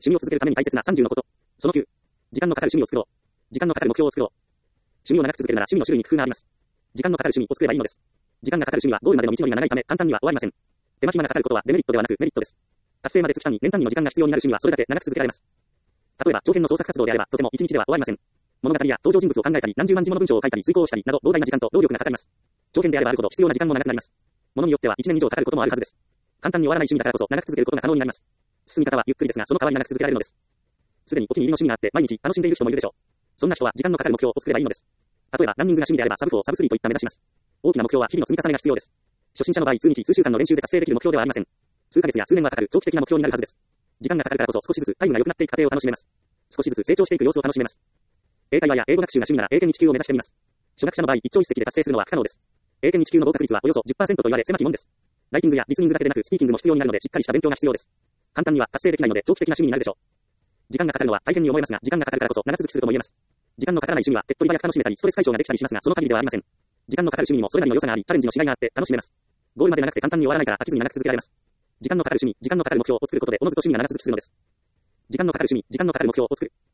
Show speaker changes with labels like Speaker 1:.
Speaker 1: 趣味を続けるために大切な30のこと。その9。時間のかかる趣味を作ろう。時間のかかる目標を作ろう。趣味を長く続けるなら趣味の種類に工夫があります。時間のかかる趣味を作ればいいのです。時間がかかる趣味はゴールまでの道のりが長いため簡単には終わりません。手間暇がかかることはデメリットではなくメリットです。達成まで月単位、年単位の時間が必要になる趣味はそれだけ長く続けられます。例えば、長編の創作活動であれば、とても1日では終わりません。物語や登場人物を考えたり、何十万字もの文章を書いたり、遂行したりなど、膨大な時間と労力がかかります。長編であればあるほど必要な時間も長くなります。物によっては1年以上かかることもあるはずです。簡単に終わらない趣味だからこそ長く続けることが可能になります。進み方はゆっくりですが、その代わり長く続けられるのです。すでにお気に入りの趣味があって、毎日楽しんでいる人もいるでしょう。そんな人は時間のかかる目標を作ればいいのです。例えば、ランニングが趣味であれば、サブ4、サブ3といった目指します。大きな目標は日々の積み重ねが必要です。初心者の場合、数日、数週間の練習で達成できる目標ではありません。数ヶ月や数年はかかる長期的な目標になるはずです。時間がかかるからこそ少しずつタイムが良くなっていく過程を楽しめます。少しずつ成長していく様子を楽しめます。英会話や英語学習が趣味なら英検1級を目指してみます。初学者の場合、一朝一夕で達成するのは不可能です。英検1級の合格率はおよそ 10% と言われ狭きもんです。ライティングやリスニングだけでなくスピーキングも必要になるのでしっかりした勉強が必要です。簡単には達成できないので長期的な趣味になるでしょう。時間がかかるのは大変に思えますが、時間がかかるからこそ長続きするとも言えます。時間のかからない趣味は手っ取り早く楽しめたり、ストレス解消ができたりしますが、その限りではありません。時間のかかる趣味にもそれなりの良さがあり、チャレンジのしがいがあって楽しめます。ゴールまで長くて簡単に終わらないから飽きずに長く続けられます。時間のかかる趣味、時間のかかる目標を作ることでおのずと趣味が長続きするのです。時間のかかる趣味、時間のかかる目標を作る。